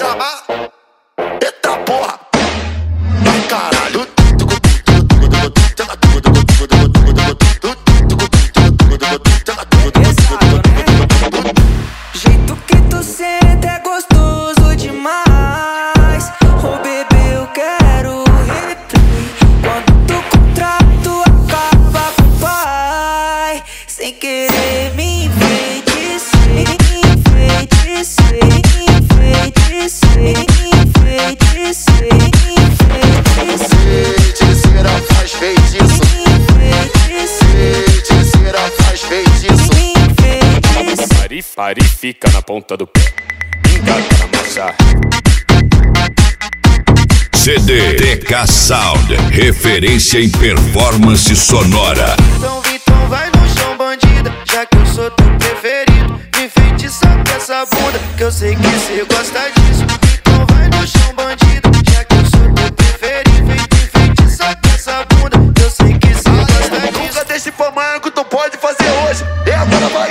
chamar. Eita porra. Ai caralho. Jeito que tu senta é gostoso demais. Oh bebê, eu quero replay. Quando tu contrato acaba com o pai. Sem querer me enfeitiçei, enfeitiçei, enfeitiçei, enfeitiçei, enfeitiçei. Feiticeira faz feitiço. Feiticeira faz feitiço. Pare, fica na ponta do pé. Engata na massa. CD TK Sound, referência em performance sonora. Então vai no chão, bandida, já que eu sou teu preferido. Me enfeitiça com essa bunda, que eu sei que cê gosta disso. Então vai no chão, bandida, já que eu sou teu preferido. Me enfeitiça com essa bunda, que eu sei que cê gosta disso. Nunca deixe pra amanhã que tu pode fazer hoje. E agora vai.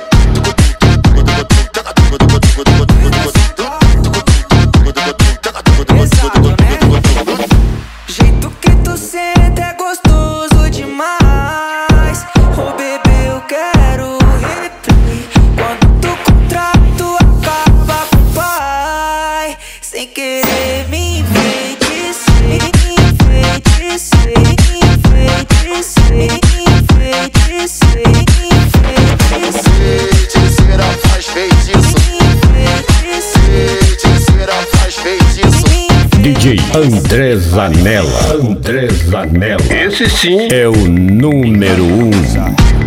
Jeito que tu senta é gostoso demais. Oh bebê, eu quero replay. Quando tu contrato acaba com o pai. Sem querer me enfeitiçei, enfeitiçei, enfeitiçei, enfeitiçei, enfeitiçei. Feiticeira faz feitiço. Feiticeira faz feitiço. DJ André Zanella. André Zanella. Esse sim é o número 1.